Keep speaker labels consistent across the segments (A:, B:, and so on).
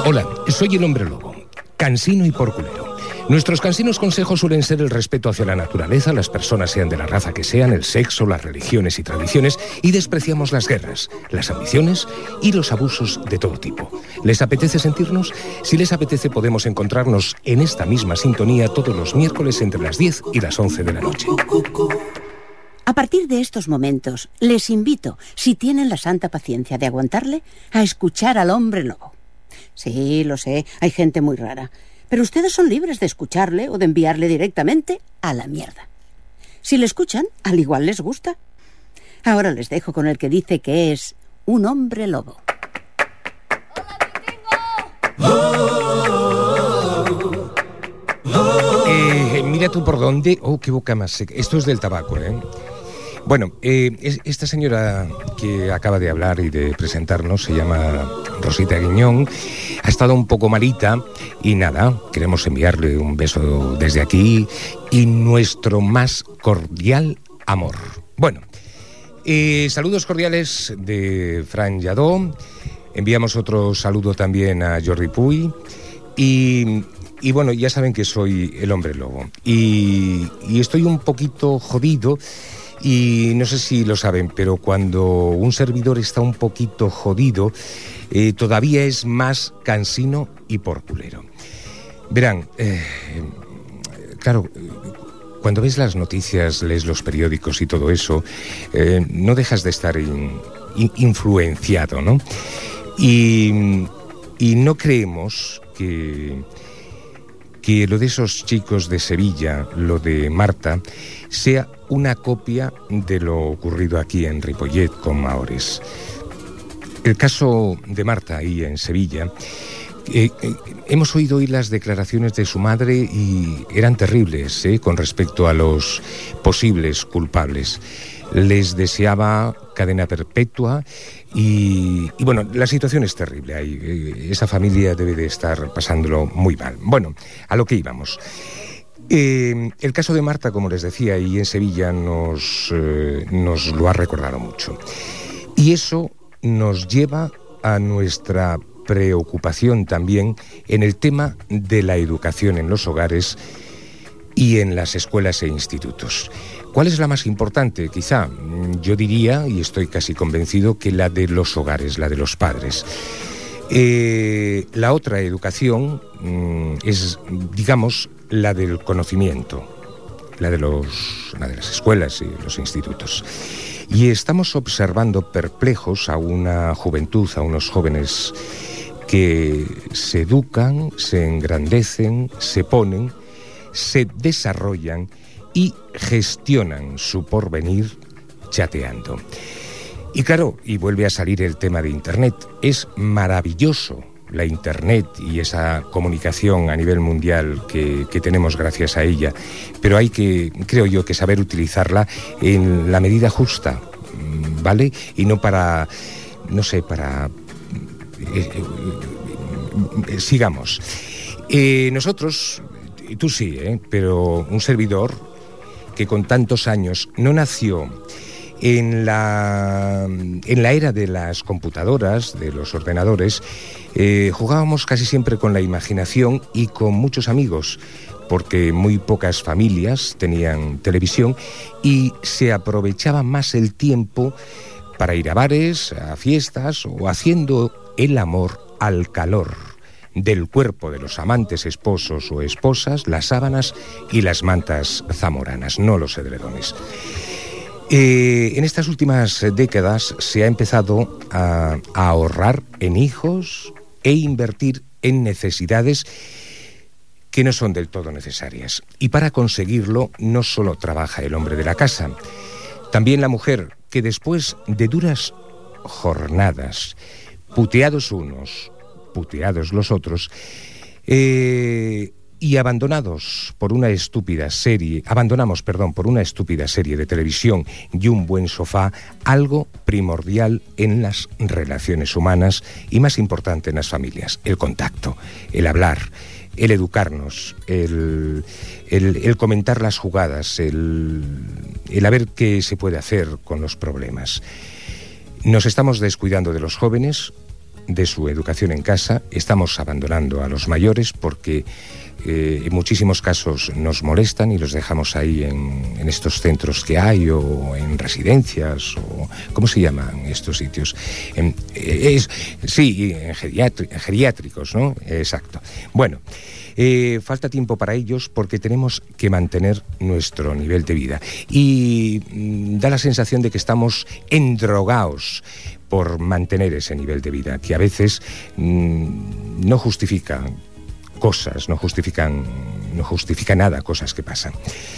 A: Hola, soy el hombre lobo, cansino y porculero. Nuestros cansinos consejos suelen ser el respeto hacia la naturaleza, las personas sean de la raza que sean, el sexo, las religiones y tradiciones, y despreciamos las guerras, las ambiciones y los abusos de todo tipo. ¿Les apetece sentirnos? Si les apetece, podemos encontrarnos en esta misma sintonía todos los miércoles entre las 10 y las 11 de la noche.
B: A partir de estos momentos, les invito, si tienen la santa paciencia de aguantarle, a escuchar al hombre lobo. Sí, lo sé, hay gente muy rara, pero ustedes son libres de escucharle o de enviarle directamente a la mierda. Si le escuchan, al igual les gusta. Ahora les dejo con el que dice que es un hombre lobo.
A: Mira tú por dónde... Oh, qué boca más seca. Esto es del tabaco, ¿eh? Bueno, esta señora que acaba de hablar y de presentarnos se llama Rosita Guiñón. Ha estado un poco malita y nada, queremos enviarle un beso desde aquí y nuestro más cordial amor. Bueno, saludos cordiales de Fran Lladó. Enviamos otro saludo también a Jordi Puy y bueno, ya saben que soy el hombre lobo y estoy un poquito jodido. Y no sé si lo saben, pero cuando un servidor está un poquito jodido, todavía es más cansino y porculero. Verán, claro, cuando ves las noticias, lees los periódicos y todo eso, no dejas de estar influenciado, ¿no? Y no creemos que lo de esos chicos de Sevilla, lo de Marta, sea una copia de lo ocurrido aquí en Ripollet con Maores. El caso de Marta ahí en Sevilla, hemos oído hoy las declaraciones de su madre y eran terribles, con respecto a los posibles culpables. Les deseaba cadena perpetua y bueno, la situación es terrible ahí. Esa familia debe de estar pasándolo muy mal. Bueno, a lo que íbamos. El caso de Marta, como les decía, y en Sevilla nos lo ha recordado mucho. Y eso nos lleva a nuestra preocupación también en el tema de la educación en los hogares y en las escuelas e institutos. ¿Cuál es la más importante? Quizá, yo diría, y estoy casi convencido, que la de los hogares, la de los padres. La otra educación es, digamos, la del conocimiento, la de las escuelas y los institutos. Y estamos observando perplejos a una juventud, a unos jóvenes que se educan, se engrandecen, se ponen, se desarrollan y gestionan su porvenir chateando. Y claro, y vuelve a salir el tema de Internet. Es maravilloso la Internet y esa comunicación a nivel mundial que tenemos gracias a ella, pero hay que, creo yo, que saber utilizarla en la medida justa, ¿vale? Y no para, no sé, para... sigamos. Nosotros, tú sí, pero un servidor que con tantos años no nació en la era de las computadoras, de los ordenadores, jugábamos casi siempre con la imaginación y con muchos amigos, porque muy pocas familias tenían televisión y se aprovechaba más el tiempo para ir a bares, a fiestas o haciendo el amor al calor del cuerpo de los amantes esposos o esposas, las sábanas y las mantas zamoranas, no los edredones. En estas últimas décadas se ha empezado a ahorrar en hijos e invertir en necesidades que no son del todo necesarias. Y para conseguirlo no solo trabaja el hombre de la casa, también la mujer, que después de duras jornadas, puteados unos, puteados los otros, y abandonamos por una estúpida serie de televisión y un buen sofá, algo primordial en las relaciones humanas y más importante en las familias: el contacto, el hablar, el educarnos, el comentar las jugadas, el a ver qué se puede hacer con los problemas. Nos estamos descuidando de los jóvenes de su educación en casa. Estamos abandonando a los mayores porque en muchísimos casos nos molestan y los dejamos ahí en estos centros que hay, o en residencias, o ¿cómo se llaman estos sitios? En geriátricos, ¿no? Exacto. Bueno, falta tiempo para ellos porque tenemos que mantener nuestro nivel de vida y da la sensación de que estamos endrogados por mantener ese nivel de vida, que a veces no justifica cosas, no justifica nada, cosas que pasan.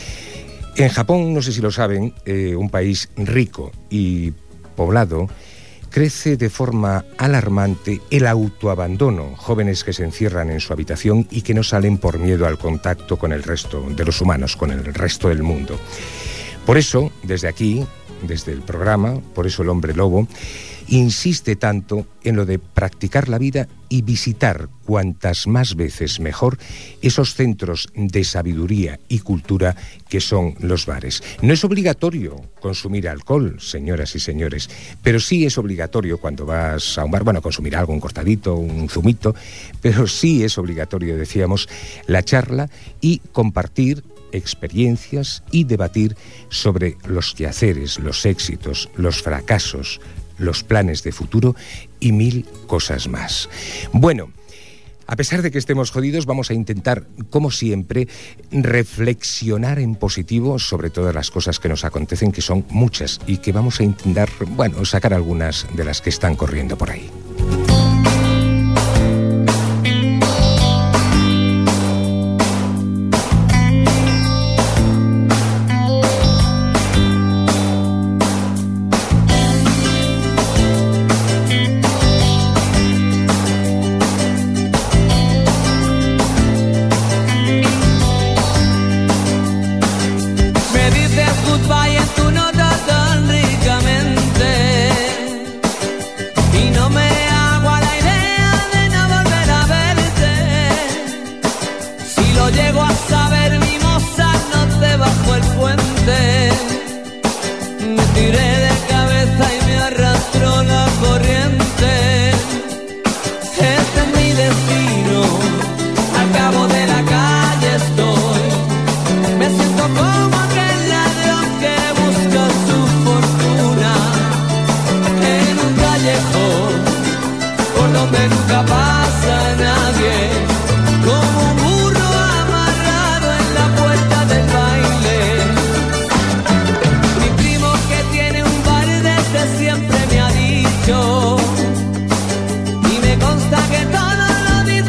A: En Japón, no sé si lo saben, un país rico y poblado, crece de forma alarmante el autoabandono, jóvenes que se encierran en su habitación y que no salen por miedo al contacto con el resto de los humanos, con el resto del mundo. Por eso, desde aquí, desde el programa, por eso el Hombre Lobo insiste tanto en lo de practicar la vida y visitar cuantas más veces mejor esos centros de sabiduría y cultura que son los bares. No es obligatorio consumir alcohol, señoras y señores, pero sí es obligatorio cuando vas a un bar, bueno, consumir algo, un cortadito, un zumito, pero sí es obligatorio, decíamos, la charla y compartir experiencias y debatir sobre los quehaceres, los éxitos, los fracasos, los planes de futuro y mil cosas más. Bueno, a pesar de que estemos jodidos, vamos a intentar, como siempre, reflexionar en positivo sobre todas las cosas que nos acontecen, que son muchas, y que vamos a intentar, bueno, sacar algunas de las que están corriendo por ahí.
C: Y me consta que todo lo dice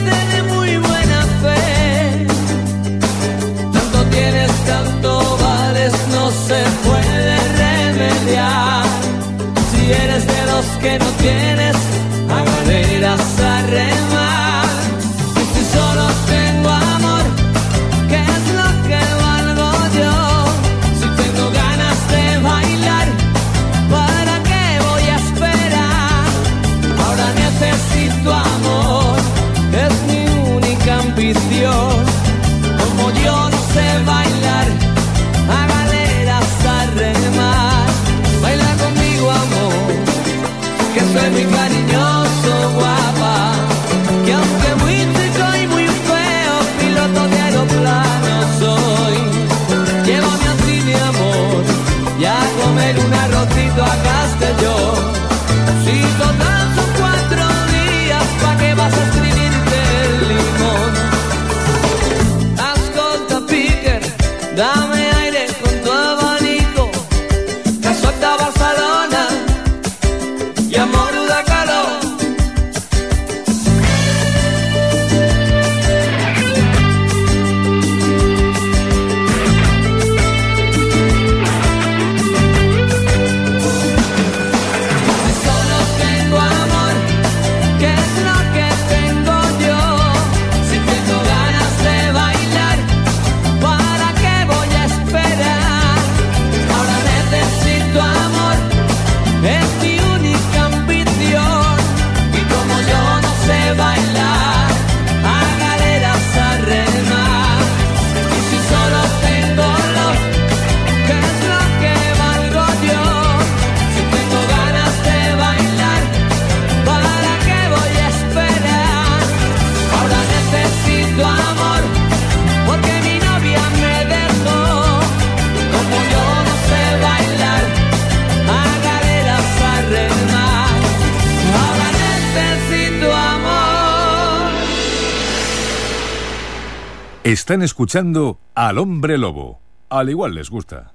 C: Están escuchando al Hombre Lobo. Al igual les gusta.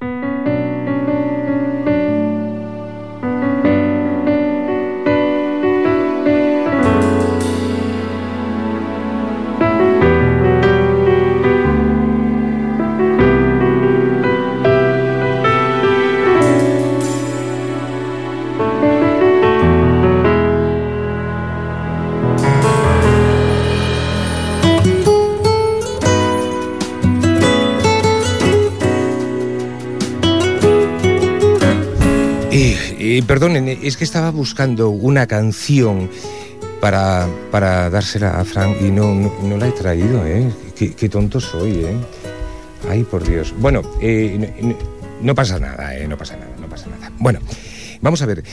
A: Perdonen, es que estaba buscando una canción para dársela a Fran y no la he traído, ¿eh? Qué tonto soy, ¿eh? Ay, por Dios. Bueno, no pasa nada, no pasa nada. Bueno, vamos a ver.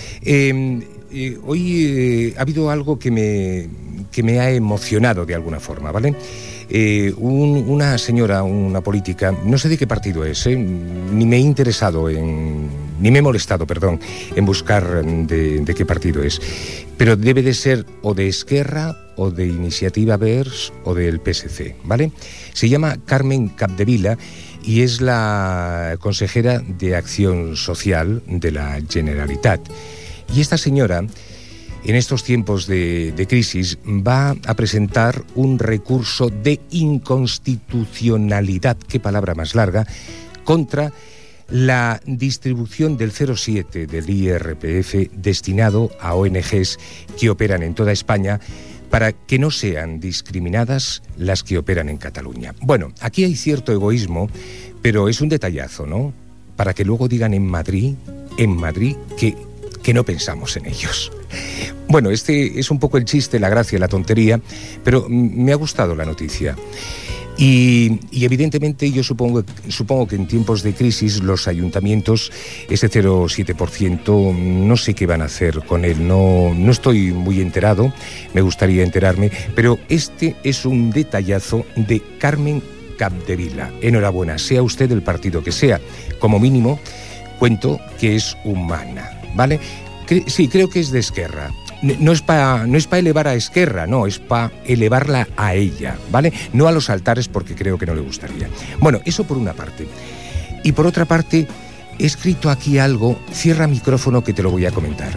A: Hoy ha habido algo que me ha emocionado de alguna forma, ¿vale? Una señora, una política, no sé de qué partido es, ni me he molestado, en buscar de qué partido es, pero debe de ser o de Esquerra, o de Iniciativa Verds, o del PSC, ¿vale? Se llama Carmen Capdevila y es la consejera de Acción Social de la Generalitat. Y esta señora, en estos tiempos de crisis, va a presentar un recurso de inconstitucionalidad, qué palabra más larga, contra la distribución del 0,7 del IRPF destinado a ONGs que operan en toda España para que no sean discriminadas las que operan en Cataluña. Bueno, aquí hay cierto egoísmo, pero es un detallazo, ¿no? Para que luego digan en Madrid que no pensamos en ellos. Bueno, este es un poco el chiste, la gracia, la tontería, pero me ha gustado la noticia. Y evidentemente yo supongo que en tiempos de crisis los ayuntamientos, ese 0,7%, no sé qué van a hacer con él, no estoy muy enterado, me gustaría enterarme, pero este es un detallazo de Carmen Capdevila. Enhorabuena, sea usted del partido que sea, como mínimo cuento que es humana, ¿vale? Sí, creo que es de Esquerra. No es para elevar a Esquerra, no, es para elevarla a ella, ¿vale? No a los altares, porque creo que no le gustaría. Bueno, eso por una parte. Y por otra parte, he escrito aquí algo, cierra micrófono que te lo voy a comentar.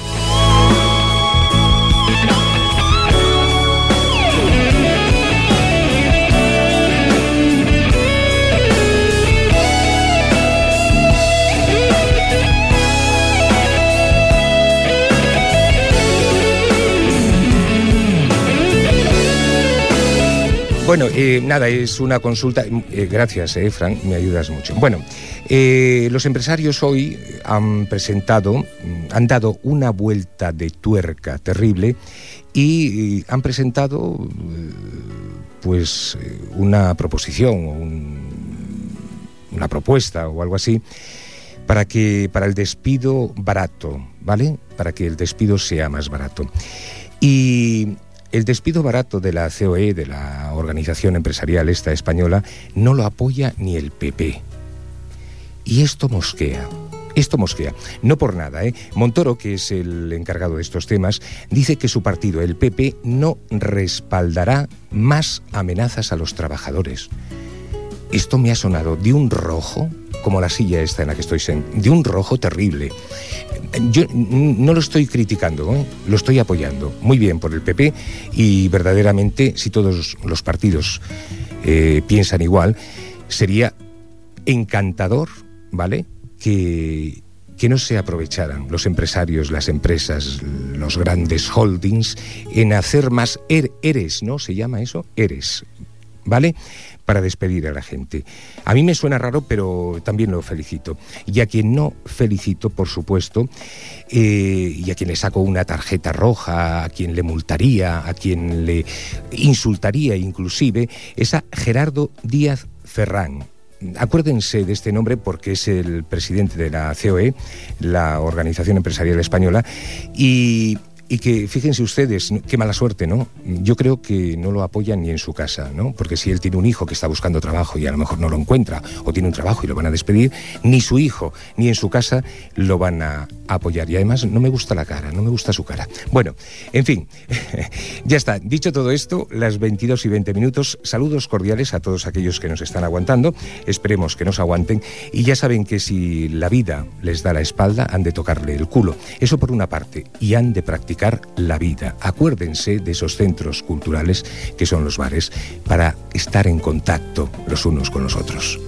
A: Bueno, nada, es una consulta. Gracias, Fran, me ayudas mucho. Bueno, los empresarios hoy han dado una vuelta de tuerca terrible y han presentado, una proposición o una propuesta o algo así para el despido barato, ¿vale? Para que el despido sea más barato. Y el despido barato de la COE, de la organización empresarial esta española, no lo apoya ni el PP. Y esto mosquea. No por nada, ¿eh? Montoro, que es el encargado de estos temas, dice que su partido, el PP, no respaldará más amenazas a los trabajadores. Esto me ha sonado de un rojo, como la silla esta en la que estoy de un rojo terrible. Yo no lo estoy criticando, lo estoy apoyando. Muy bien por el PP y verdaderamente, si todos los partidos piensan igual, sería encantador, ¿vale?, que no se aprovecharan los empresarios, las empresas, los grandes holdings en hacer más ERES, ¿no? ¿Se llama eso? ERES, ¿vale?, para despedir a la gente. A mí me suena raro, pero también lo felicito. Y a quien no felicito, por supuesto, y a quien le saco una tarjeta roja, a quien le multaría, a quien le insultaría inclusive, es a Gerardo Díaz Ferrán. Acuérdense de este nombre porque es el presidente de la COE, la Organización Empresarial Española, y Y que, fíjense ustedes, qué mala suerte, ¿no? Yo creo que no lo apoyan ni en su casa, ¿no? Porque si él tiene un hijo que está buscando trabajo y a lo mejor no lo encuentra, o tiene un trabajo y lo van a despedir, ni su hijo ni en su casa lo van a apoyar. Y además no me gusta la cara, no me gusta su cara. Bueno, en fin, ya está. Dicho todo esto, las 22:20. Saludos cordiales a todos aquellos que nos están aguantando. Esperemos que nos aguanten. Y ya saben que si la vida les da la espalda, han de tocarle el culo. Eso por una parte. Y han de practicar la vida. Acuérdense de esos centros culturales que son los bares para estar en contacto los unos con los otros.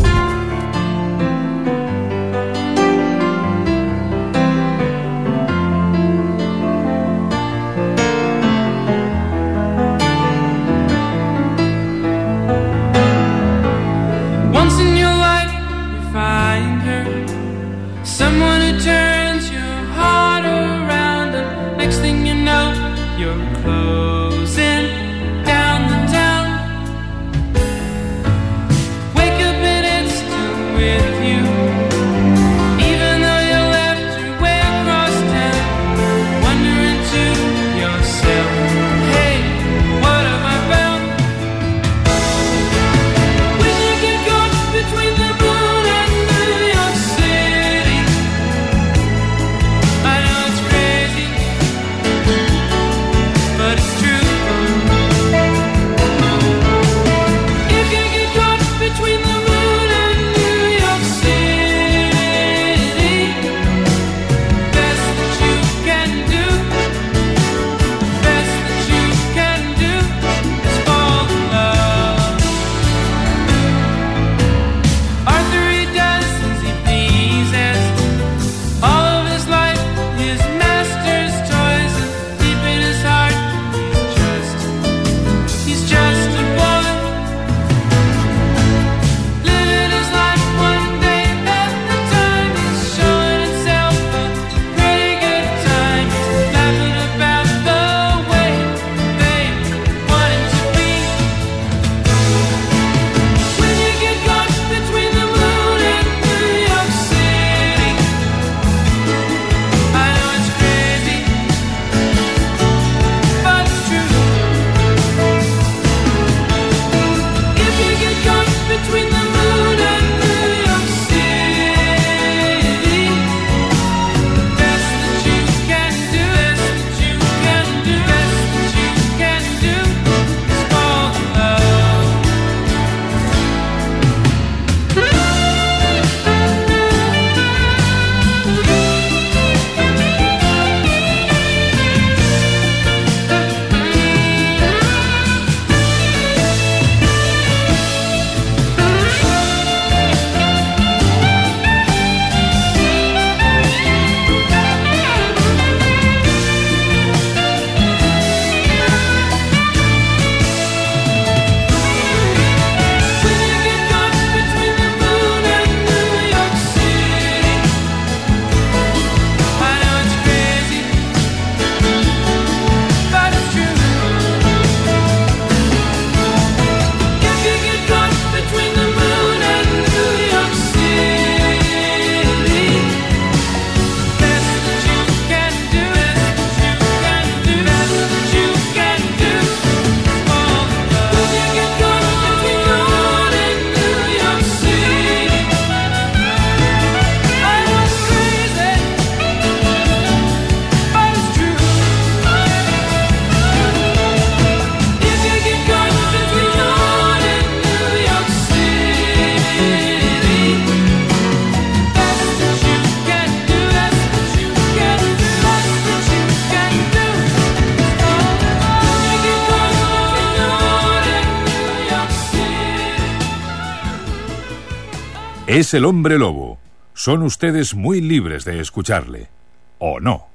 C: Es el hombre lobo. Son ustedes muy libres de escucharle. ¿O no?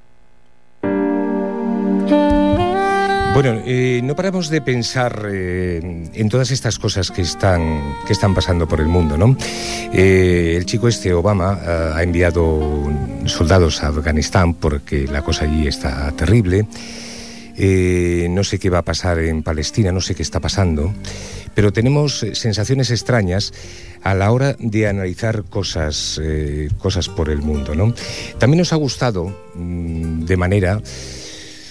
A: Bueno, no paramos de pensar en todas estas cosas que están pasando por el mundo, ¿no? El chico Obama, ha enviado soldados a Afganistán porque la cosa allí está terrible. No sé qué va a pasar en Palestina, no sé qué está pasando, pero tenemos sensaciones extrañas a la hora de analizar cosas por el mundo, ¿no? También nos ha gustado de manera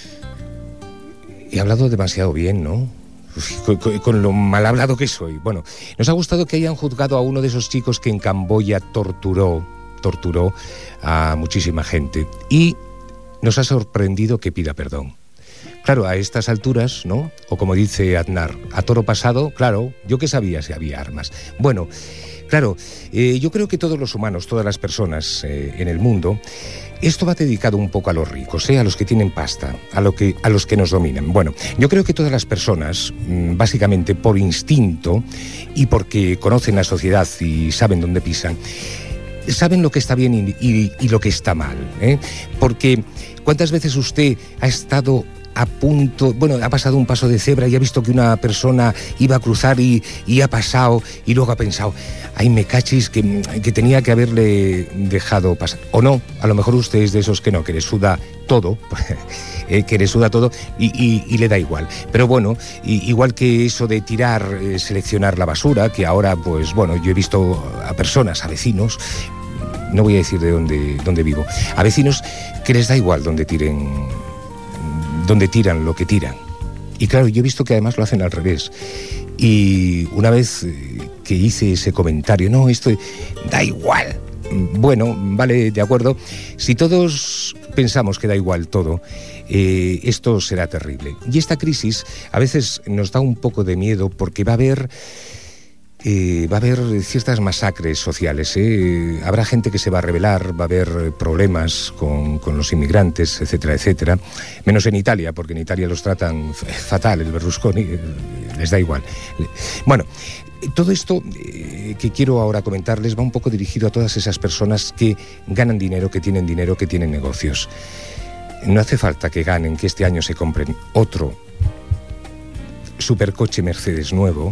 A: He hablado demasiado bien, ¿no? Con lo mal hablado que soy. Bueno, nos ha gustado que hayan juzgado a uno de esos chicos que en Camboya torturó a muchísima gente. Y nos ha sorprendido que pida perdón. Claro, a estas alturas, ¿no? O como dice Aznar, a toro pasado, claro, yo qué sabía si había armas. Bueno, claro, yo creo que todos los humanos, todas las personas en el mundo, esto va dedicado un poco a los ricos, a los que tienen pasta, a los que nos dominan. Bueno, yo creo que todas las personas, básicamente por instinto y porque conocen la sociedad y saben dónde pisan, saben lo que está bien y lo que está mal, Porque ¿cuántas veces usted ha estado a punto, ha pasado un paso de cebra y ha visto que una persona iba a cruzar y ha pasado y luego ha pensado, ay, me cachis, que tenía que haberle dejado pasar? O no, a lo mejor usted es de esos que no, que le suda todo, y le da igual. Pero bueno, igual que eso de tirar, seleccionar la basura, que ahora, pues bueno, yo he visto a personas, a vecinos, no voy a decir de dónde vivo, a vecinos que les da igual donde tiran lo que tiran. Y claro, yo he visto que además lo hacen al revés. Y una vez que hice ese comentario, no, esto da igual. Bueno, vale, de acuerdo. Si todos pensamos que da igual todo, esto será terrible. Y esta crisis a veces nos da un poco de miedo porque va a haber ciertas masacres sociales, habrá gente que se va a rebelar, va a haber problemas con los inmigrantes, etcétera, etcétera, menos en Italia, porque en Italia los tratan fatal, el Berlusconi, les da igual. Bueno, todo esto que quiero ahora comentarles va un poco dirigido a todas esas personas que ganan dinero, que tienen negocios. No hace falta que ganen, que este año se compren otro supercoche Mercedes nuevo.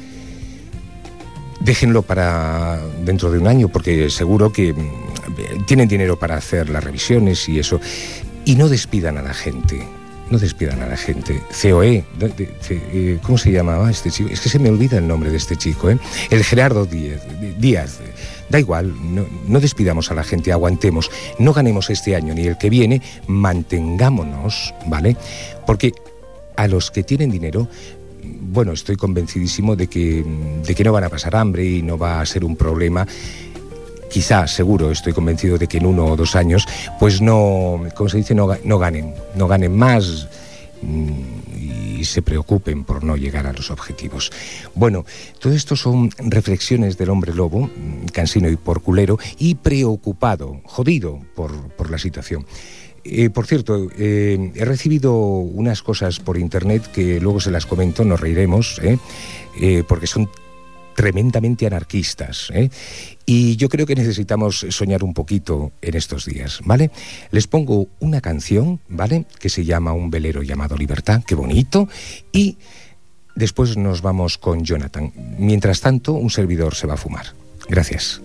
A: Déjenlo para dentro de un año, porque seguro que tienen dinero para hacer las revisiones y eso. Y no despidan a la gente. No despidan a la gente. COE, ¿cómo se llamaba este chico? Es que se me olvida el nombre de este chico, El Gerardo Díaz. Da igual, no despidamos a la gente, aguantemos. No ganemos este año ni el que viene, mantengámonos, ¿vale? Porque a los que tienen dinero, bueno, estoy convencidísimo de que no van a pasar hambre y no va a ser un problema. Quizá, seguro, estoy convencido de que en 1 o 2 años, pues no, como se dice, no ganen más y se preocupen por no llegar a los objetivos. Bueno, todo esto son reflexiones del hombre lobo, cansino y porculero, y preocupado, jodido por la situación. Por cierto, he recibido unas cosas por internet que luego se las comento, nos reiremos, porque son tremendamente anarquistas, y yo creo que necesitamos soñar un poquito en estos días, ¿vale? Les pongo una canción, ¿vale?, que se llama Un velero llamado Libertad, qué bonito, y después nos vamos con Jonathan. Mientras tanto, un servidor se va a fumar. Gracias.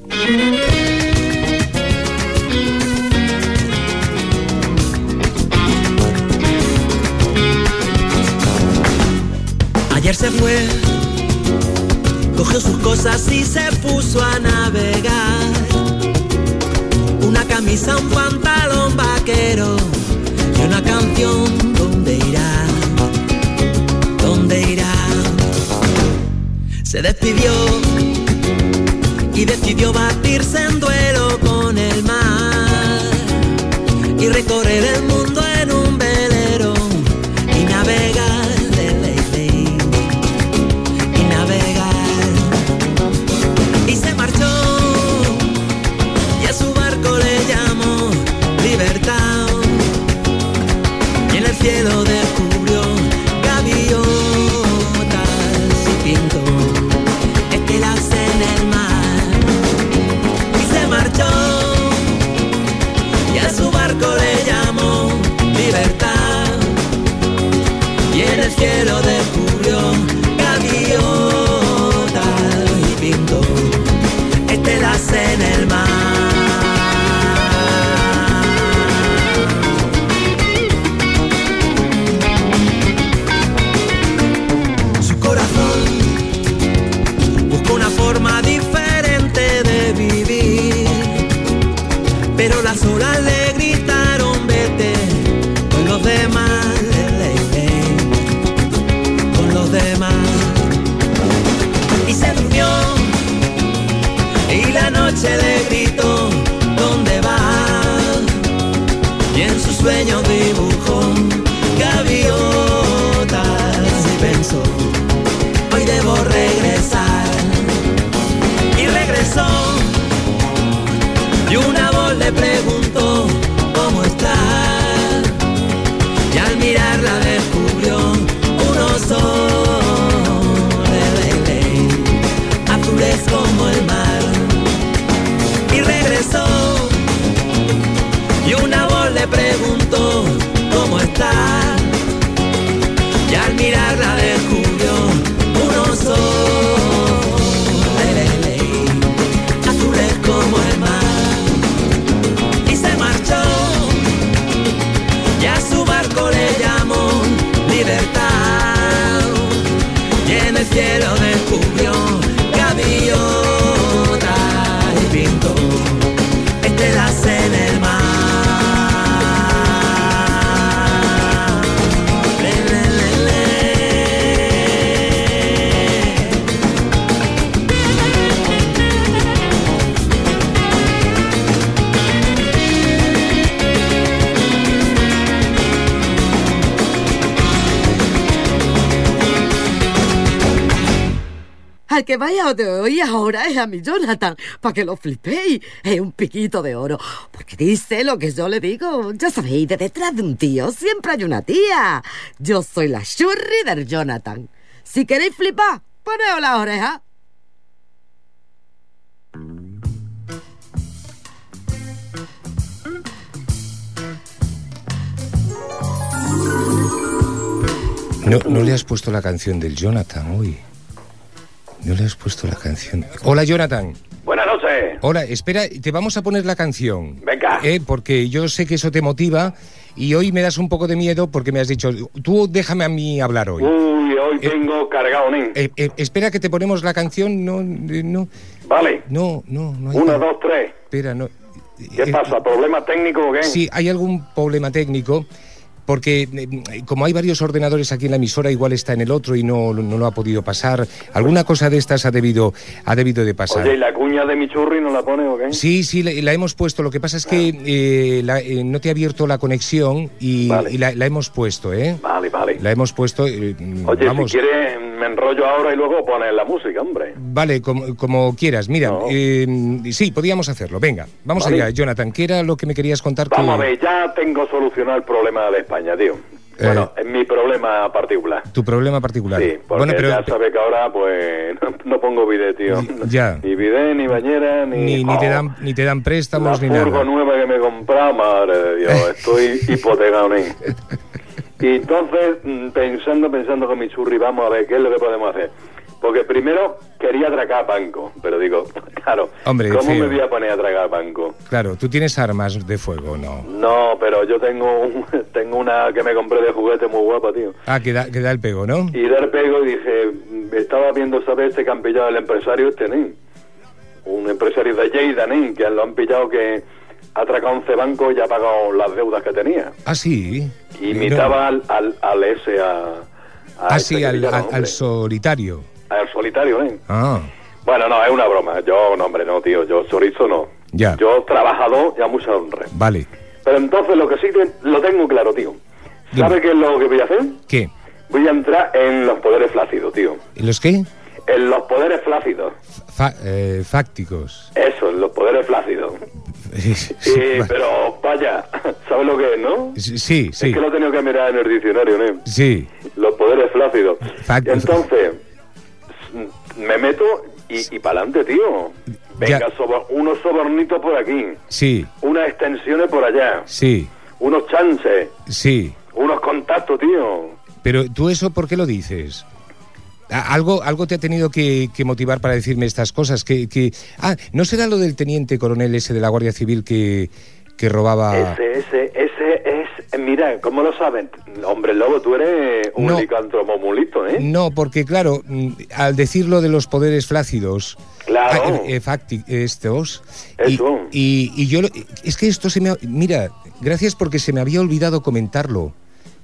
D: Ayer se fue, cogió sus cosas y se puso a navegar. Una camisa, un pantalón vaquero y una canción. ¿Dónde irá? ¿Dónde irá? Se despidió y decidió batirse en duelo con el mar y recorrer el mundo en un velero y navegar. Y se marchó y a su barco le llamó Libertad, y en el cielo descubrió gaviotas y pintó estelas en el mar. mar. Y se durmió, y la noche le gritó, ¿dónde vas? Y en sus sueños dibujó gaviotas y pensó, hoy debo regresar. Y regresó, y una voz le preguntó, ¿cómo estás? Y al mirarla descubrió unos ojos azules como el mar. Y regresó, y una voz le preguntó, ¿cómo estás? Y al mirarla descubrió unos ojos azules como el mar. Y se marchó, y a su barco le llamó Libertad. Y en el cielo descubrió gaviotas y pintó estelas en el mar.
E: Al que vaya de hoy ahora es a mi Jonathan, para que lo flipéis. Es un piquito de oro, porque dice lo que yo le digo. Ya sabéis, de detrás de un tío siempre hay una tía. Yo soy la churri del Jonathan. Si queréis flipar, poneos las orejas.
A: No le has puesto la canción del Jonathan hoy. No le has puesto la canción. Hola, Jonathan.
F: Buenas noches.
A: Hola, espera, te vamos a poner la canción.
F: Venga.
A: Porque yo sé que eso te motiva y hoy me das un poco de miedo porque me has dicho, tú déjame a mí hablar hoy.
F: Uy, hoy tengo cargado, ¿no?
A: Espera que te ponemos la canción, no.
F: Vale.
A: No hay
F: 1, 2, 3.
A: Espera, no.
F: ¿Qué pasa? ¿Problema técnico o qué?
A: Sí, hay algún problema técnico. Porque como hay varios ordenadores aquí en la emisora, igual está en el otro y no lo ha podido pasar. Alguna cosa de estas ha debido de pasar.
F: Oye, ¿y la cuña de mi churri no la pone o qué?
A: Sí, la hemos puesto. Lo que pasa es que no te ha abierto la conexión y,
F: vale.
A: y la hemos puesto, ¿eh?
F: Vale.
A: La hemos puesto.
F: Oye,
A: vamos.
F: si quieres me enrollo ahora y luego pones la música, hombre.
A: Vale, como quieras. Mira,
F: No.
A: Sí, podríamos hacerlo. Venga, vamos
F: Vale.
A: allá, Jonathan. ¿Qué era lo que me querías contar?
F: Vamos a ver, ya tengo solucionado el problema de España, tío. Bueno, es mi problema particular.
A: Tu problema particular.
F: Sí, porque
A: bueno, pero
F: ya sabes que ahora pues no pongo bidet, tío.
A: Ya.
F: Ni bidet, ni bañera,
A: ni te dan préstamos
F: la
A: ni
F: furgo
A: nada.
F: nueva que me he comprado, madre de Dios, estoy hipotecado, ¿eh? Y entonces, pensando con mi churri, vamos a ver qué es lo que podemos hacer. Porque primero quería atracar banco, pero digo, claro,
A: hombre,
F: ¿cómo
A: feo.
F: me voy a poner a atracar banco?
A: Claro, tú tienes armas de fuego, ¿no?
F: No, pero yo tengo una que me compré de juguete muy guapa, tío.
A: Ah, que da el pego, ¿no?
F: Y dar pego y dije, estaba viendo, ¿sabes? Que han pillado el empresario ¿no? Un empresario de Lleida, ¿no? Que lo han pillado que ha atracado 11 bancos y ha pagado las deudas que tenía.
A: Ah, sí.
F: Y imitaba al
A: solitario.
F: Al solitario, ¿eh?
A: Ah.
F: Bueno, no, es una broma. Yo, no, hombre, no, tío. Yo, chorizo, no.
A: Ya.
F: Yo, trabajador y a mucha honra.
A: Vale.
F: Pero entonces lo que sí lo tengo claro, tío. ¿Sabe qué es lo que voy a hacer?
A: ¿Qué?
F: Voy a entrar en los poderes flácidos, tío.
A: ¿En los qué?
F: En los poderes flácidos.
A: Fácticos.
F: Eso, en los poderes flácidos. Pero, vaya, ¿sabes lo que es, no?
A: Sí.
F: Es que lo he tenido que mirar en el diccionario, ¿no?
A: Sí.
F: Los poderes flácidos. Entonces, me meto y para adelante, tío. Venga, unos sobornitos por aquí.
A: Sí.
F: Unas extensiones por allá.
A: Sí.
F: Unos chances.
A: Sí.
F: Unos contactos, tío.
A: Pero tú eso, ¿por qué lo dices? Algo te ha tenido que motivar para decirme estas cosas. ¿No será lo del teniente coronel ese de la Guardia Civil que robaba?
F: Ese es, mira, ¿cómo lo saben? Hombre lobo, tú eres un licántropo muy listo, ¿eh?
A: No, porque claro, al decirlo de los poderes flácidos,
F: claro,
A: estos,
F: eso.
A: Y yo, es que esto se me, mira, gracias porque se me había olvidado comentarlo.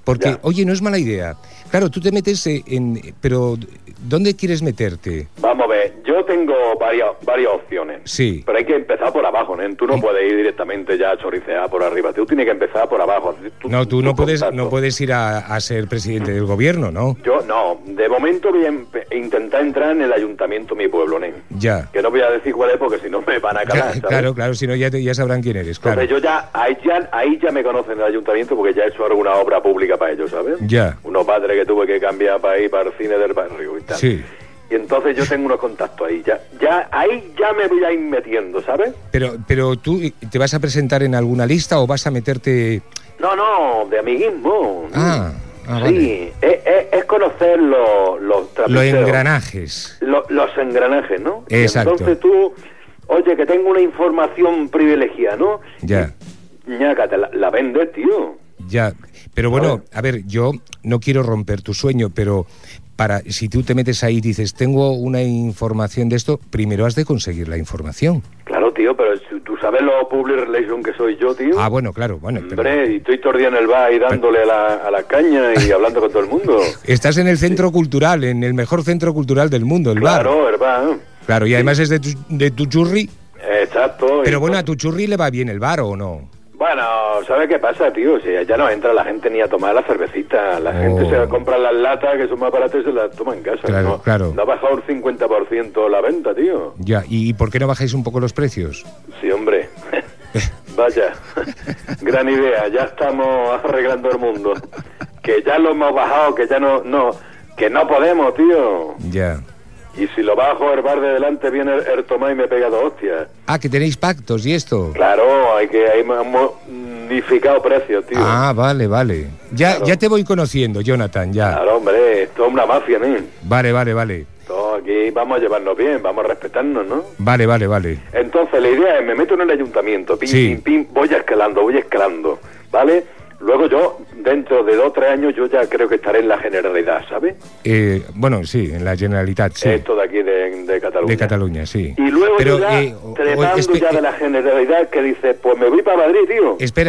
A: Porque,
F: Ya.
A: oye, no es mala idea. Claro, tú te metes pero, ¿dónde quieres meterte?
F: Vamos a ver, yo tengo varias opciones.
A: Sí.
F: Pero hay que empezar por abajo, ¿no? Tú no puedes ir directamente ya a choricear por arriba. Tú tienes que empezar por abajo.
A: No, tú no
F: contacto.
A: puedes ir a ser presidente del gobierno, ¿no?
F: Yo no. De momento voy a intentar entrar en el ayuntamiento de mi pueblo, ¿no?
A: Ya.
F: Que no voy a decir cuál es porque si no me van a calar, ¿sabes?
A: Claro, si no ya sabrán quién eres, claro.
F: Entonces yo ahí ya me conocen en el ayuntamiento porque ya he hecho alguna obra pública para ellos, ¿sabes?
A: Ya.
F: Unos padres que tuve que cambiar para ir para el cine del barrio y tal.
A: Sí.
F: Y entonces yo tengo unos contactos ahí. Ahí ya me voy a ir metiendo, ¿sabes?
A: Pero tú te vas a presentar en alguna lista o vas a meterte...
F: No, de amiguismo.
A: Ah,
F: sí,
A: vale.
F: es conocer los
A: Los
F: trapicheos.
A: engranajes.
F: Los engranajes, ¿no?
A: Exacto.
F: Y entonces tú, oye, que tengo una información privilegiada, ¿no?
A: Ya.
F: Ñaca, te la vendes, tío.
A: Ya, pero bueno, a ver, yo no quiero romper tu sueño, pero si tú te metes ahí y dices, tengo una información de esto, primero has de conseguir la información.
F: Claro, tío, pero si tú sabes lo public relation que soy yo, tío.
A: Ah, bueno, claro, bueno.
F: Hombre, y estoy todo el día en el bar y dándole a la caña y hablando con todo el mundo.
A: Estás en el centro cultural, en el mejor centro cultural del mundo, el bar.
F: Claro, el bar.
A: Claro, y además es de tu churri.
F: Exacto.
A: Pero bueno, ¿a tu churri le va bien el bar o no?
F: Bueno, ¿sabes qué pasa, tío? Si ya no entra la gente ni a tomar la cervecita. La gente se compra las latas, que son más baratas, y se las toma en casa.
A: Claro, claro.
F: No ha bajado un 50% la venta, tío.
A: Ya, ¿y por qué no bajáis un poco los precios?
F: Sí, hombre. Vaya, gran idea. Ya estamos arreglando el mundo. Que ya lo hemos bajado, que ya que no podemos, tío.
A: Ya.
F: Y si lo bajo, el bar de delante viene el Tomás y me pega 2 hostias.
A: Ah, que tenéis pactos y esto.
F: Claro, hay modificado precios, tío.
A: Ah, vale. Ya,
F: Claro.
A: ya te voy conociendo, Jonathan, ya.
F: Claro, hombre, esto es una mafia, ¿no?
A: Vale.
F: Todo aquí vamos a llevarnos bien, vamos a respetarnos, ¿no?
A: Vale.
F: Entonces, la idea es, me meto en el ayuntamiento,
A: Sí.
F: pim, voy escalando, ¿vale? Luego yo, dentro de 2 o 3 años, yo ya creo que estaré en la Generalidad, ¿sabes?
A: Bueno, sí, en la Generalitat, sí.
F: Esto de aquí de Cataluña.
A: De Cataluña, sí.
F: Y luego
A: Pero,
F: yo ya, trepando ya de la Generalidad, que dice, pues me voy para Madrid, tío.
A: Espera.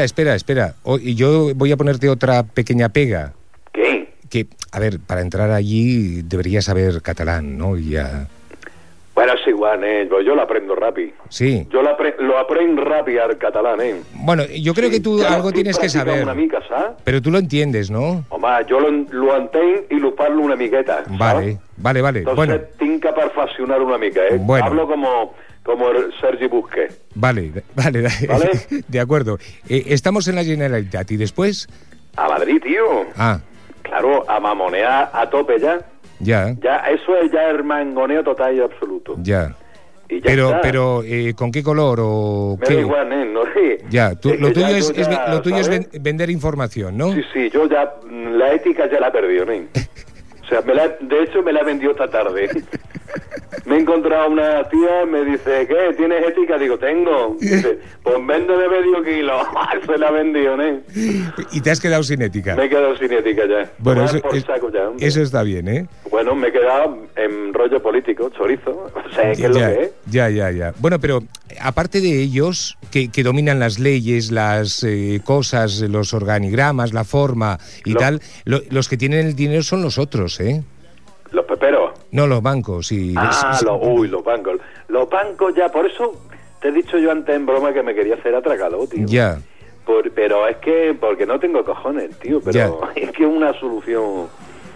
A: Y yo voy a ponerte otra pequeña pega.
F: ¿Qué?
A: Que, a ver, para entrar allí deberías saber catalán, ¿no? Y ya...
F: Bueno, es igual, pues yo lo aprendo rápido.
A: Sí.
F: Yo lo aprendo rápido al catalán,
A: Bueno, yo creo que tú
F: Ya
A: algo
F: estic
A: tienes que
F: practicant
A: saber.
F: una mica, ¿sabes?
A: Pero tú lo entiendes, ¿no?
F: Home, jo lo entenc i lo parlo una miqueta, saps?
A: Vale.
F: Entonces
A: Bueno,
F: tinc que perfeccionar una mica, ¿eh?
A: Bueno.
F: Hablo como el Sergi Busquets.
A: vale.
F: ¿Vale?
A: De acuerdo. Estamos en la Generalitat y después...
F: A Madrid, tío.
A: Ah,
F: Claro, a mamonear a tope ya.
A: ya.
F: Ya, eso es ya el mangoneo total y absoluto.
A: Ya.
F: Y ya está.
A: Pero ¿con qué color o
F: Me
A: qué?
F: da igual, ¿no?
A: Ya,
F: Es
A: lo
F: que
A: tuyo
F: ya
A: es,
F: yo ya,
A: lo tuyo es
F: ¿sabes?
A: vender información, ¿no?
F: Sí, yo ya, la ética ya la he perdido, ¿no? O sea, de hecho me la he vendido esta tarde. Me he encontrado una tía, me dice, ¿qué? ¿Tienes ética? Digo, tengo. Dice, pues véndeme medio kilo. Se la he vendido, ¿no?
A: Y te has quedado sin ética.
F: Me he quedado sin ética ya.
A: Bueno,
F: Tomar por saco ya, hombre.
A: eso está bien, ¿eh?
F: Bueno, me he quedado en rollo político, chorizo. O sea, ¿qué es lo que es?
A: Ya. Bueno, pero aparte de ellos, que dominan las leyes, las cosas, los organigramas, la forma y tal, los que tienen el dinero son los otros, ¿eh?
F: Los peperos.
A: No, los bancos, sí.
F: Los bancos. Los bancos ya, por eso te he dicho yo antes en broma que me quería hacer atracado, tío.
A: Ya.
F: Pero es que, porque no tengo cojones, tío, pero
A: Ya.
F: es que una solución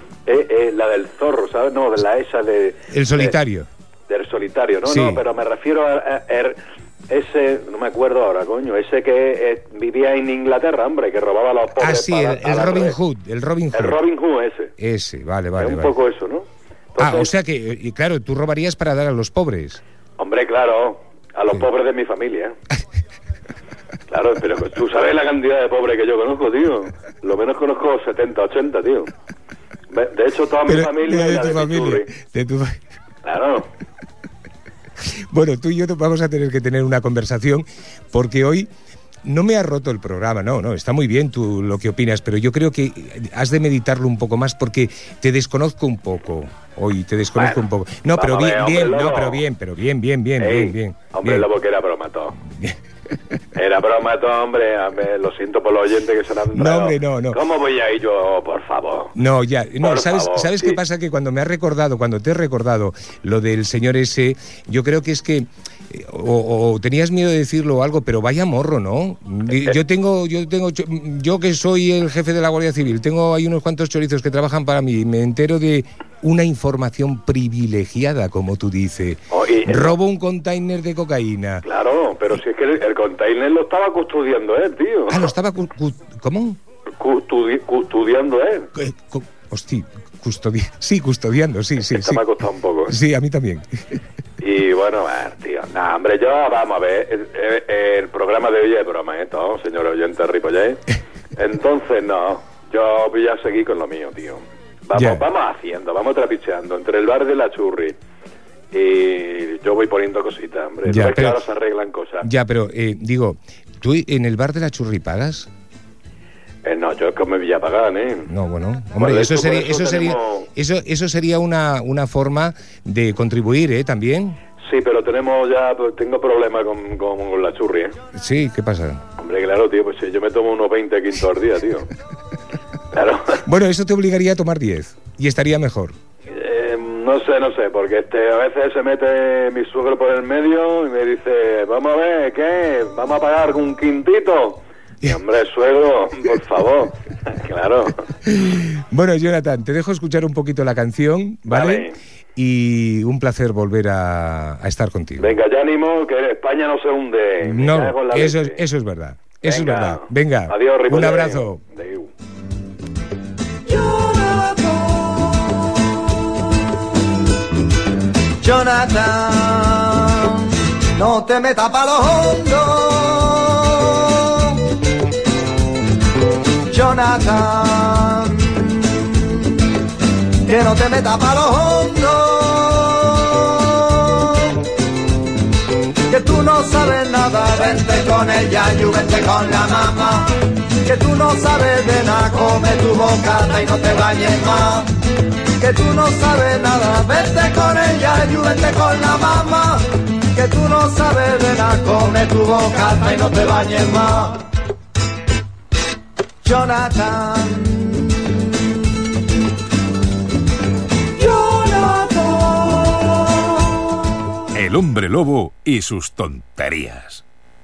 F: es la del zorro, ¿sabes? No, de la esa de...
A: El solitario.
F: Del solitario, ¿no?
A: Sí.
F: No, pero me refiero a ese, no me acuerdo ahora, coño, ese que vivía en Inglaterra, hombre, que robaba a los pobres.
A: Ah, sí, el Robin Hood. El Robin Hood
F: ese.
A: Ese, vale.
F: Es un poco eso, ¿no?
A: O sea que, y claro, tú robarías para dar a los pobres.
F: Hombre, claro, a los pobres de mi familia. Claro, pero tú sabes la cantidad de pobres que yo conozco, tío. Lo menos conozco 70, 80, tío. De hecho, toda mi familia
A: de
F: era
A: tu
F: de
A: familia.
F: Pichurri. Claro.
A: Bueno, tú y yo vamos a tener que tener una conversación porque hoy no me ha roto el programa, no, está muy bien tú lo que opinas, pero yo creo que has de meditarlo un poco más porque te desconozco un poco. Hoy te desconozco un poco. No, pero bien, bien.
F: Hombre, Lobo, que era broma todo. Era broma, hombre. Lo siento por los oyentes que se han
A: No, hombre, no.
F: ¿Cómo voy a ir yo, por favor?
A: No, ya. No,
F: Por
A: ¿sabes
F: favor,
A: qué
F: sí.
A: pasa? Que cuando te he recordado lo del señor ese, yo creo que es que o tenías miedo de decirlo o algo, pero vaya morro, ¿no? Yo que soy el jefe de la Guardia Civil, tengo ahí unos cuantos chorizos que trabajan para mí, me entero de una información privilegiada, como tú dices. Robo un container de cocaína.
F: Claro, pero si es que el container lo estaba custodiando él, tío.
A: Ah, lo estaba... ¿Cómo?
F: Custodiando él.
A: Hostia, custodiando, sí.
F: Esto me ha costado un poco.
A: Sí, a mí también.
F: Y bueno, tío, hombre, vamos a ver, el programa de hoy es broma, todo, señor oyente Ripollet. Entonces, no, yo voy a seguir con lo mío, tío. Vamos trapicheando entre el bar de la Churri y yo voy poniendo cositas, hombre.
A: Ya,
F: pero ahora se arreglan cosas.
A: Ya, pero digo, ¿tú en el bar de la Churri pagas?
F: No, yo es que me voy a pagar, ¿eh?
A: No, bueno, hombre, eso sería una forma de contribuir, ¿también?
F: Sí, pero tengo problemas con la Churri, ¿eh?
A: Sí, ¿qué pasa?
F: Hombre, claro, tío, pues yo me tomo unos 20 quintos al día, tío. Claro.
A: Bueno, eso te obligaría a tomar 10 y estaría mejor.
F: No sé, porque a veces se mete mi suegro por el medio y me dice, vamos a ver, ¿qué? ¿Vamos a pagar un quintito? Y hombre, suegro, por favor. Claro.
A: Bueno, Jonathan, te dejo escuchar un poquito la canción, ¿vale? Y un placer volver a estar contigo.
F: Venga, ya ánimo, que España no se hunde.
A: No, eso es verdad. Eso es verdad. Venga,
F: adiós, Ripollet.
A: Un abrazo.
F: Adeu.
G: Jonathan, no te metas pa' lo hondo. Jonathan, que no te metas pa' lo hondo. Que tú no sabes nada, vente con el yayu, vente con la mamá. Que tú no sabes de nada, come tu bocata y no te bañes más. Que tú no sabes nada, vente con el yayu, vente con la mamá. Que tú no sabes de nada, come tu bocata y no te bañes más. Jonathan,
C: El hombre lobo y sus tonterías.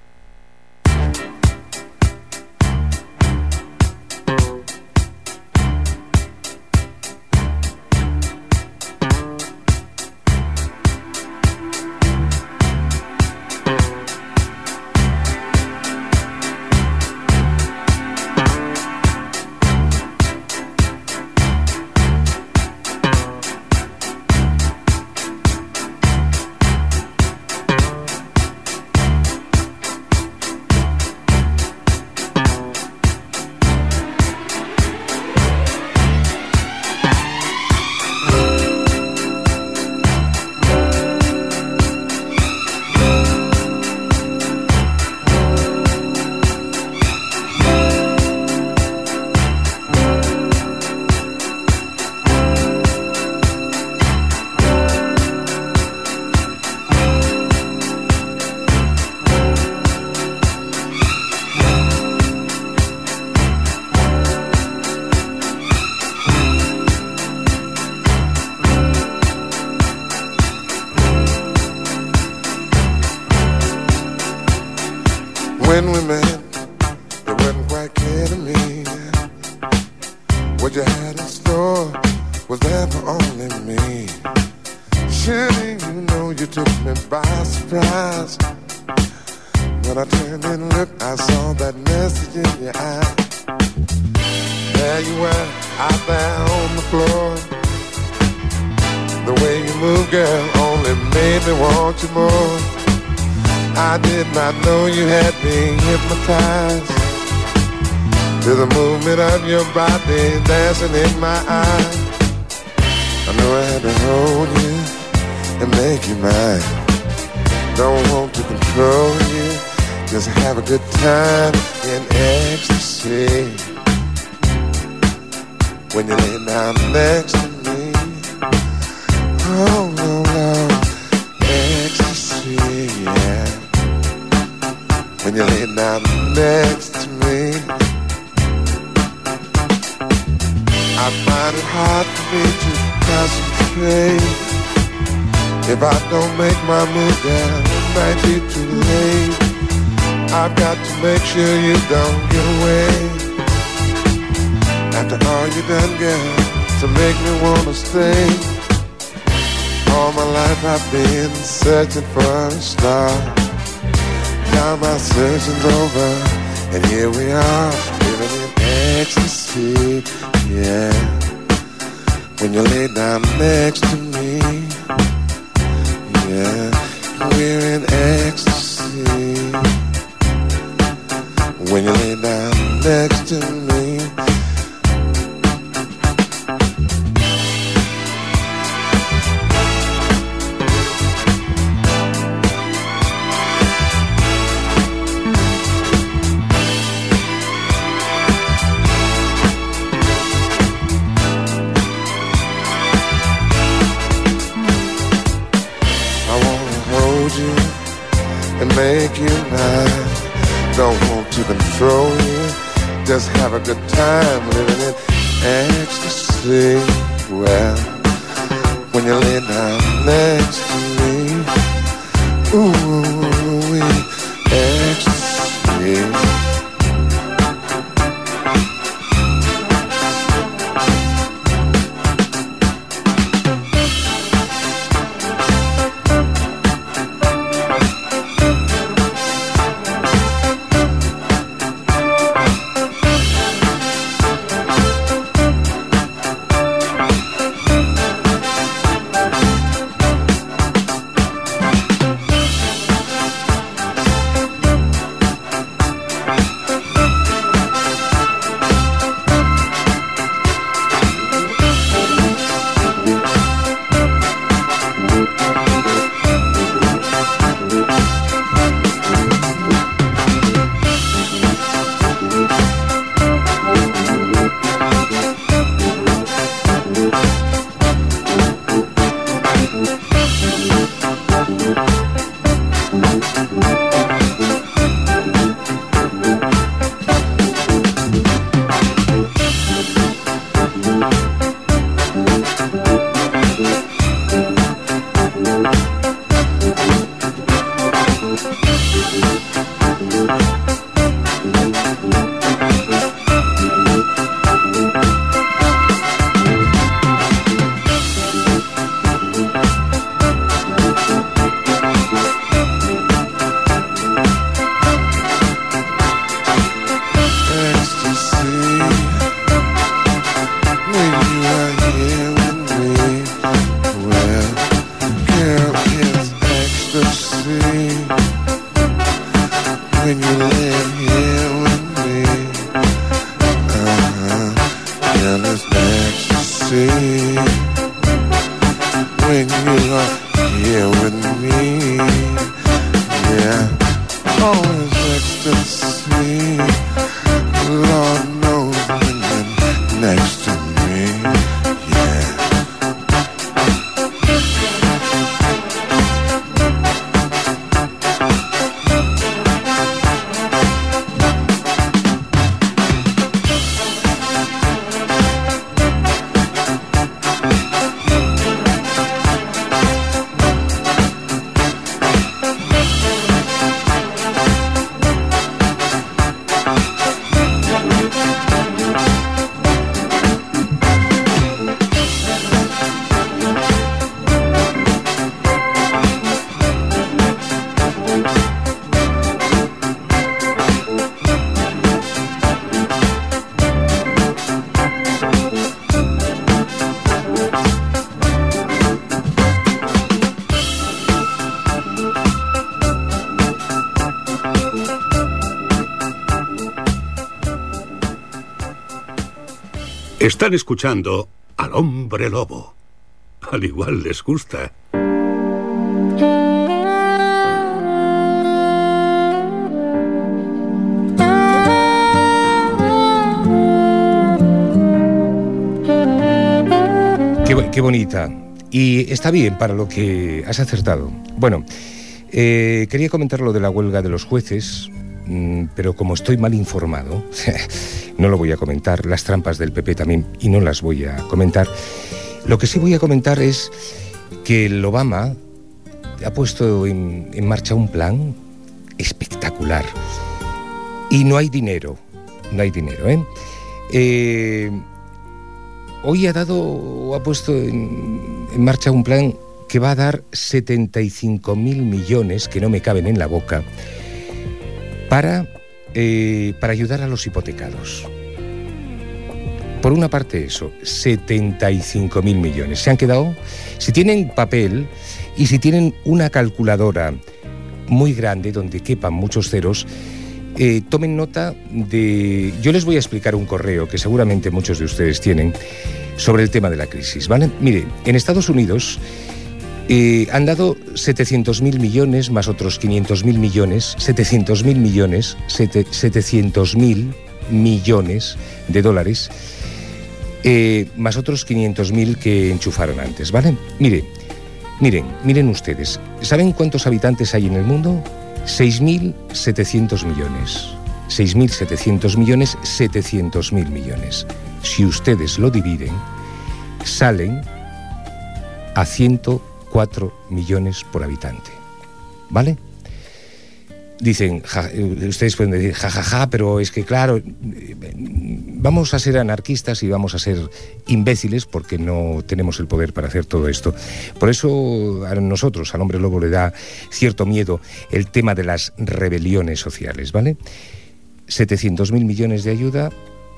H: When we met, it wasn't quite clear to me what you had in store was there for only me. Surely you know you took me by surprise. When I turned and looked, I saw that message in your eye. There you were, out there on the floor. The way you move, girl, only made me want you more. I did not know you had been hypnotized to the movement of your body dancing in my eyes. I knew I had to hold you and make you mine. Don't want to control you, just have a good time in ecstasy. When you lay down next to me, oh no, no, ecstasy, yeah. When you down next to me, I find it hard for me to concentrate. If I don't make my move down, it might be too late. I've got to make sure you don't get away. After all you done, girl, to make me wanna stay. All my life I've been searching for a star. Now my searching's over, and here we are, living in ecstasy, yeah. When you lay down next to me, yeah, we're in ecstasy. When you lay down next to me, make you mine. Don't want to control you, just have a good time living in ecstasy. Well, when you lay down next to me, ooh, ecstasy.
I: Están escuchando al Hombre Lobo. Al igual les gusta.
A: Qué bonita. Y está bien para lo que has acertado. Bueno, quería comentar lo de la huelga de los jueces, pero como estoy mal informado, no lo voy a comentar. Las trampas del PP también, y no las voy a comentar. Lo que sí voy a comentar es que el Obama ha puesto en marcha un plan espectacular. Y no hay dinero, hoy ha puesto en marcha un plan que va a dar 75.000 millones, que no me caben en la boca, para ayudar a los hipotecados. Por una parte eso, 75.000 millones. Se han quedado, si tienen papel y si tienen una calculadora muy grande donde quepan muchos ceros, tomen nota de... Yo les voy a explicar un correo que seguramente muchos de ustedes tienen sobre el tema de la crisis, ¿vale? Mire, en Estados Unidos han dado 700.000 millones más otros 500.000 millones, 700.000 millones de dólares, más otros 500.000 que enchufaron antes, ¿vale? Miren ustedes, ¿saben cuántos habitantes hay en el mundo? 6.700 millones. 6.700 millones, 700.000 millones. Si ustedes lo dividen, salen a 104 millones por habitante. ¿Vale? Dicen, ustedes pueden decir, jajaja, pero es que claro, vamos a ser anarquistas y vamos a ser imbéciles porque no tenemos el poder para hacer todo esto. Por eso a nosotros, al hombre lobo, le da cierto miedo el tema de las rebeliones sociales, ¿vale? 700.000 millones de ayuda,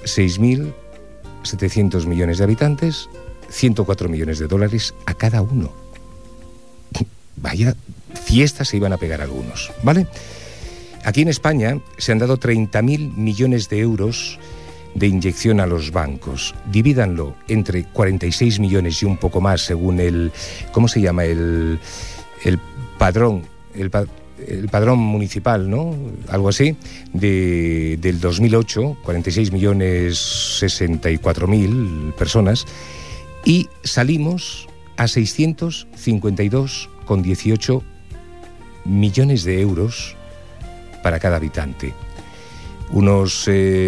A: 6.700 millones de habitantes, 104 millones de dólares a cada uno. Vaya fiestas se iban a pegar algunos, ¿vale? Aquí en España se han dado 30.000 millones de euros de inyección a los bancos. Divídanlo entre 46 millones y un poco más según el... ¿Cómo se llama? El padrón municipal, ¿no? Algo así, del 2008, 46 millones 64.000 personas, y salimos a 652,18 millones de euros para cada habitante. Unos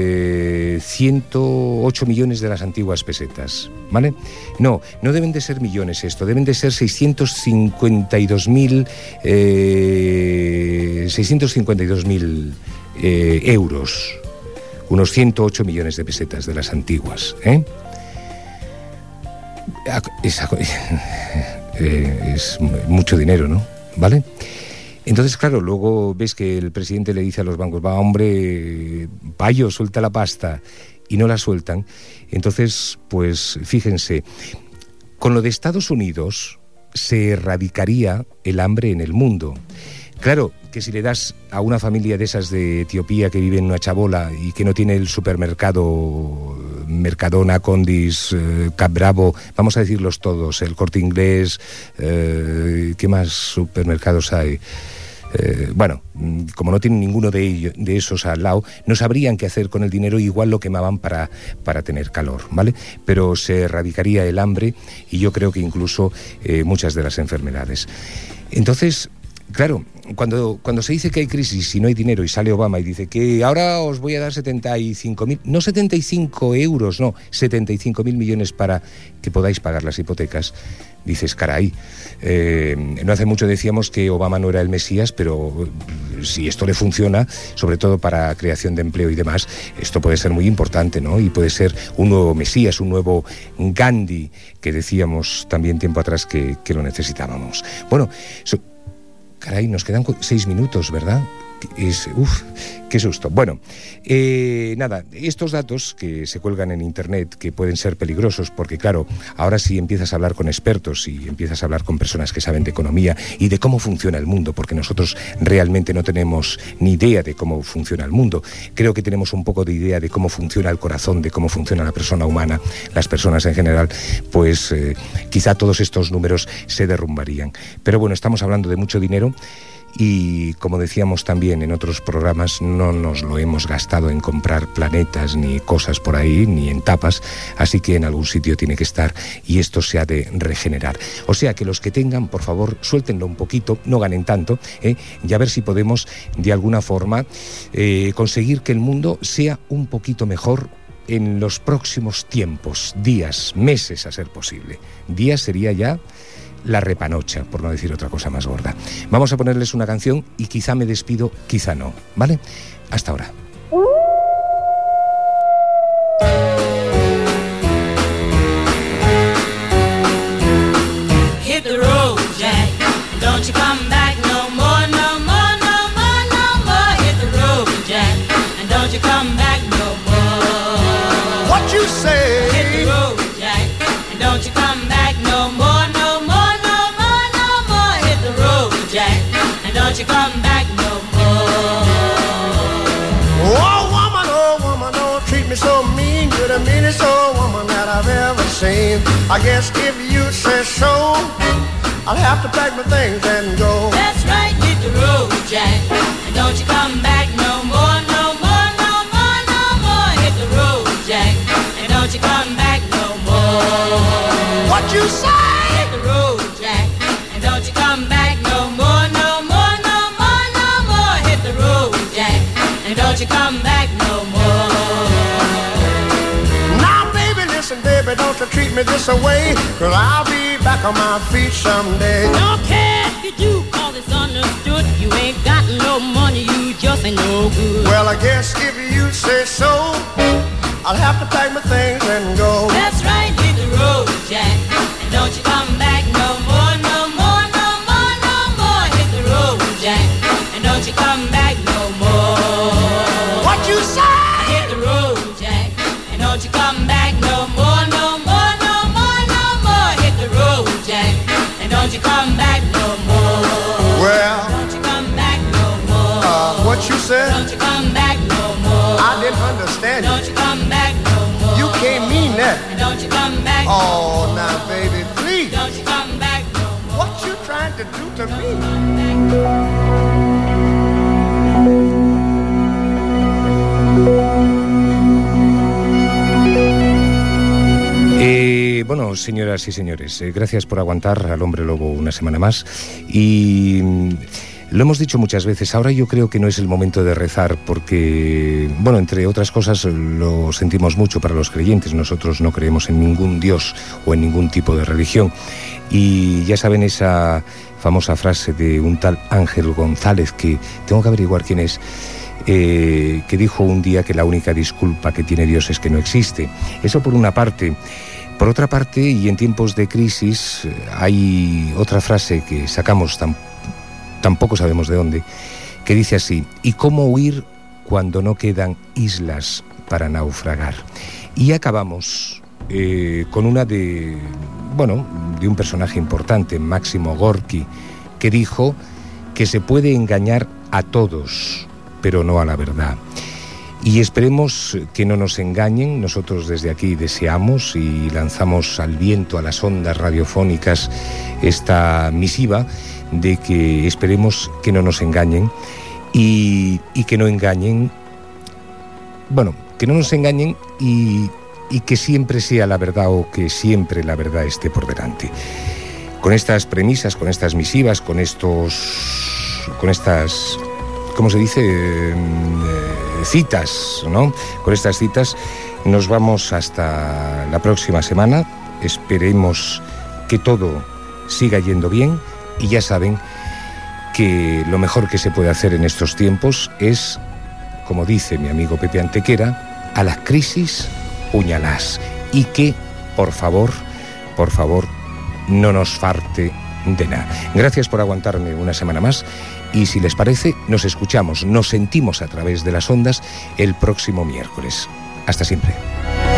A: 108 millones de las antiguas pesetas, ¿vale? No deben de ser millones esto, deben de ser 652.000 euros, unos 108 millones de pesetas de las antiguas, ¿eh? Es mucho dinero, ¿no? ¿Vale? Entonces, claro, luego ves que el presidente le dice a los bancos, va, hombre, payo, suelta la pasta, y no la sueltan. Entonces, pues, fíjense, con lo de Estados Unidos se erradicaría el hambre en el mundo. Claro, que si le das a una familia de esas de Etiopía que vive en una chabola y que no tiene el supermercado Mercadona, Condis, Cap Bravo, vamos a decirlos todos, el Corte Inglés, ¿qué más supermercados hay? Bueno, como no tienen ninguno de esos al lado, no sabrían qué hacer con el dinero, igual lo quemaban para tener calor, ¿vale? Pero se erradicaría el hambre y yo creo que incluso muchas de las enfermedades. Entonces, claro, cuando se dice que hay crisis y no hay dinero y sale Obama y dice que ahora os voy a dar 75.000, no 75 euros, no, 75.000 millones para que podáis pagar las hipotecas, dices, caray, no hace mucho decíamos que Obama no era el Mesías, pero si esto le funciona, sobre todo para creación de empleo y demás, esto puede ser muy importante, ¿no? Y puede ser un nuevo Mesías, un nuevo Gandhi, que decíamos también tiempo atrás que lo necesitábamos. Bueno, caray, nos quedan 6 minutos, ¿verdad? Qué susto. Bueno, nada, estos datos que se cuelgan en Internet, que pueden ser peligrosos, porque claro, ahora si empiezas a hablar con expertos y empiezas a hablar con personas que saben de economía y de cómo funciona el mundo, porque nosotros realmente no tenemos ni idea de cómo funciona el mundo. Creo que tenemos un poco de idea de cómo funciona el corazón, de cómo funciona la persona humana, las personas en general, pues quizá todos estos números se derrumbarían. Pero bueno, estamos hablando de mucho dinero. Y como decíamos también en otros programas, no nos lo hemos gastado en comprar planetas ni cosas por ahí, ni en tapas, así que en algún sitio tiene que estar y esto se ha de regenerar. O sea que los que tengan, por favor, suéltenlo un poquito, no ganen tanto, y a ver si podemos de alguna forma conseguir que el mundo sea un poquito mejor en los próximos tiempos, días, meses a ser posible. Días sería ya la repanocha, por no decir otra cosa más gorda. Vamos a ponerles una canción y quizá me despido, quizá no, ¿vale? Hasta ahora.
J: Hit the road, Jack. Don't you come back no more, no more, no more, no more. Hit the road, Jack. And don't you come back no more.
G: What you say?
J: Hit the road, Jack. And don't you come back no more, no more, no more, no more. Hit the road, Jack. And don't you come back no more.
G: Oh woman, don't treat me so mean. You're the meanest old woman that I've ever seen. I guess if you say so, I'll have to pack my things and go.
J: That's right, hit the road, Jack. And don't you come back no more, no more, no more, no more. Hit the road, Jack. And don't you come back no more.
G: What you say?
J: Hit the road, Jack. And don't you come back no more, no more, no more, no more. Hit the road, Jack. And don't you come back no more.
G: Now baby, listen baby, don't you treat me this away, 'cause I'll be back on my feet someday.
J: Don't care if you do, 'cause it's understood. You ain't got no money, you just ain't no good.
G: Well, I guess if you say so, I'll have to pack my things and go.
J: That's right, hit the road, Jack. And don't you come back no more, no more, no more, no more. Hit the road, Jack. And don't you come back no more.
G: What you say?
J: Hit the road, Jack. And don't you come back no more, no more, no more, no more. Hit the road, Jack. And don't you come back no more.
G: Well,
J: don't you come back no more.
G: What you said?
J: Don't you come back no more.
G: I didn't understand
J: Don't you come back no more.
G: You can't mean that.
J: And don't you come back no
G: Oh,
J: more.
G: now baby, please.
J: Don't you come back no more.
G: What you trying to do to me?
A: Bueno, señoras y señores, gracias por aguantar al Hombre Lobo una semana más y lo hemos dicho muchas veces, ahora yo creo que no es el momento de rezar porque, bueno, entre otras cosas lo sentimos mucho para los creyentes, nosotros no creemos en ningún Dios o en ningún tipo de religión y ya saben esa famosa frase de un tal Ángel González, que tengo que averiguar quién es, que dijo un día que la única disculpa que tiene Dios es que no existe. Eso por una parte. Por otra parte, y en tiempos de crisis, hay otra frase que sacamos, tampoco sabemos de dónde, que dice así: ¿y cómo huir cuando no quedan islas para naufragar? Y acabamos con una de un personaje importante, Máximo Gorki, que dijo que se puede engañar a todos, pero no a la verdad. Y esperemos que no nos engañen. Nosotros desde aquí deseamos y lanzamos al viento, a las ondas radiofónicas, esta misiva de que esperemos que no nos engañen y que no engañen, que no nos engañen y que siempre sea la verdad o que siempre la verdad esté por delante. Con estas premisas, con estas misivas, con estas, ¿cómo se dice? Citas, ¿no? Con estas citas nos vamos hasta la próxima semana. Esperemos que todo siga yendo bien y ya saben que lo mejor que se puede hacer en estos tiempos es, como dice mi amigo Pepe Antequera, a las crisis puñalás y que, por favor, no nos farte de nada. Gracias por aguantarme una semana más y si les parece, nos escuchamos, nos sentimos a través de las ondas el próximo miércoles. Hasta siempre.